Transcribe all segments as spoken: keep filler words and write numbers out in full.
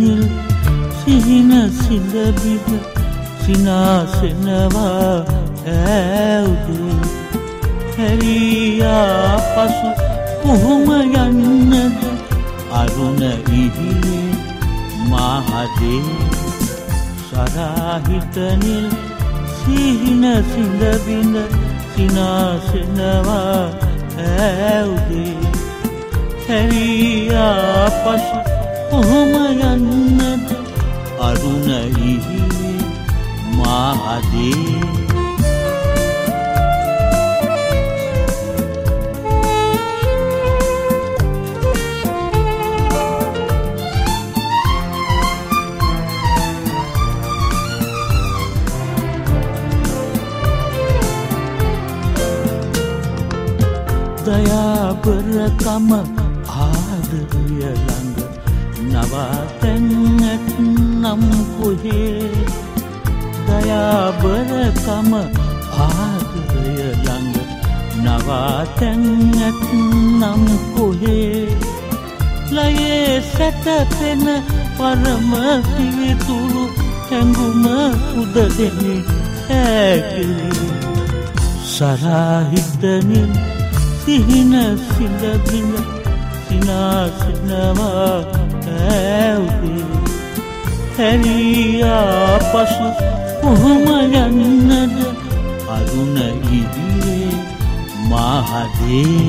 නිල් සිහින සිඳ බිඳ සිනාසෙනවා ඈවුදේ හැරියා පසු කොහොම යන්නද අරුණ ඉහිලේ මහදේ සරාහිත නිල් සිහින සිඳ බිඳ සිනාසෙනවා ඈවුදේ හැරියා පසු කොහොම යන්නද අරුණ ඉහිලේ මහදේ දයාබරකම ආදරය ළඟ නවාතැන්නට නම් කොහේ දයාබරකම ආදරය ළඟ නවාතැන්නට නම් කොහේ ලයේ සැතපෙන පරම පිවිතුරු හැඟුම උද දෙන්නේ ඇකිලි සරාහිතනින් සිහින සිඳ බිඳ සිනාසෙනවා ඈවුදේ හැරියා පසු කොහොම යන්නද අරුණ ඉහිලේ මහදේ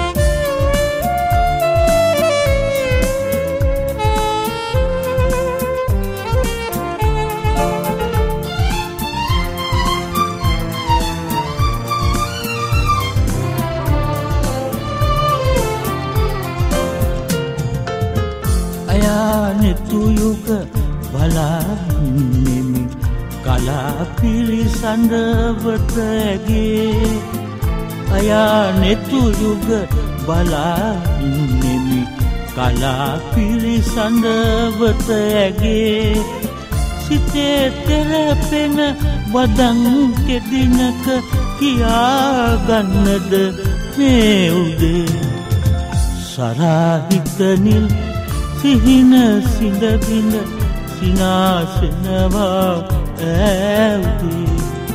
නෙතුයුග බලාන්නෙමි කලා පිළිසඳවත ඇගේ අයා නෙතුයුග බලාන්නෙමි කලා පිළිසඳවත ඇගේ සිතේ තෙරපෙන වදන් කෙදිනක කියාගන්නද මේ උදේ සරාහිත නිල් සිහින සිඳ බිඳ සිනාසෙනවා ඈවුදේ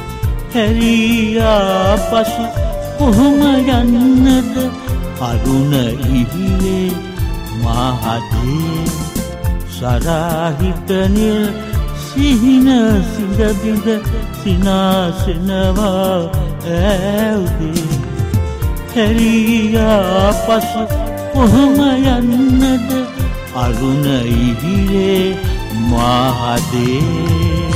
හැරියා පසු කොහොම යන්නද අරුණ ඉහිලේ මහදේ සරාහිත නිල් සිහින සිඳ බිඳ සිනාසෙනවා ඈවුදේ හැරියා පසු කොහොම යන්නද අරුණ ඉහිලේ මහදේ